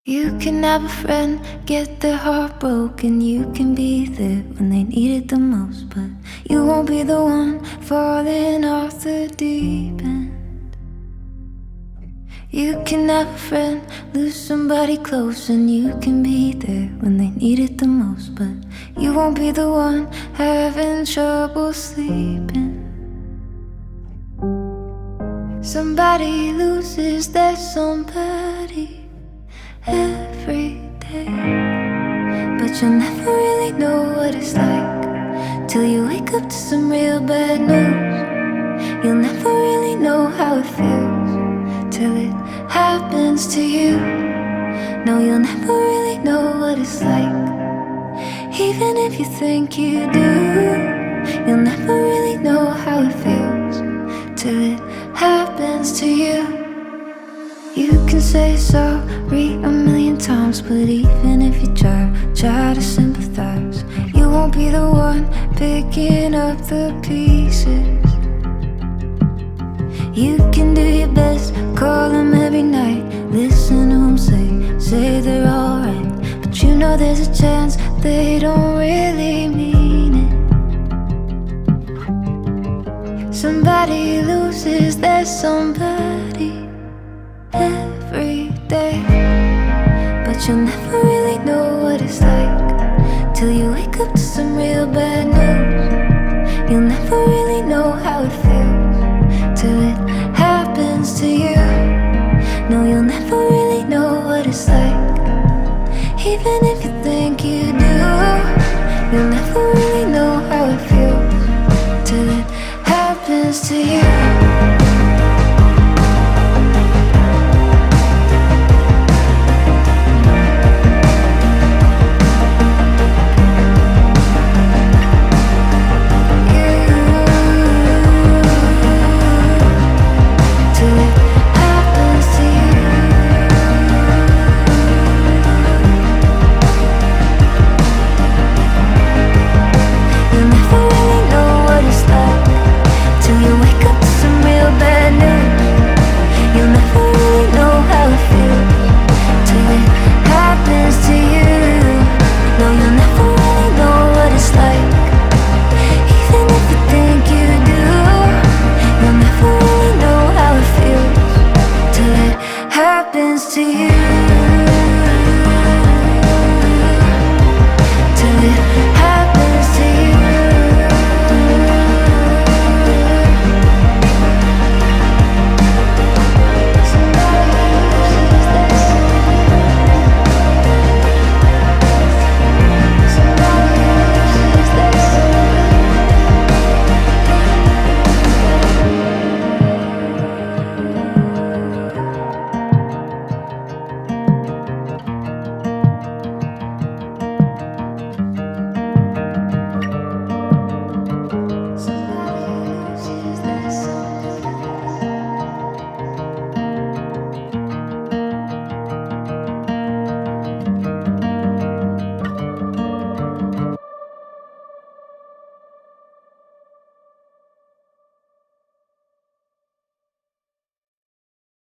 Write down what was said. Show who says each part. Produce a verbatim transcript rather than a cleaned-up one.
Speaker 1: You can have a friend, get their heart broken. You can be there when they need it the most, but you won't be the one falling off the deep end. You can have a friend, lose somebody close, and you can be there when they need it the most, but you won't be the one having trouble sleeping. Somebody loses their somebody every day, but you'll never really know what it's like till you wake up to some real bad news. You'll never really know how it feels till it happens to you. No, you'll never really know what it's like, even if you think you do. You'll never really know how it feels till it happens to you. You can say sorry a million times, but even if you try, try to sympathize, you won't be the one picking up the pieces. You can do your best, call them every night, listen to them say, say they're alright, but you know there's a chance they don't really mean it. Somebody loses their somebody every day, but you'll never really know what it's like till you wake up to some real bad news. You'll never really know how it feels till it happens to you. No, you'll never really know what it's like, even if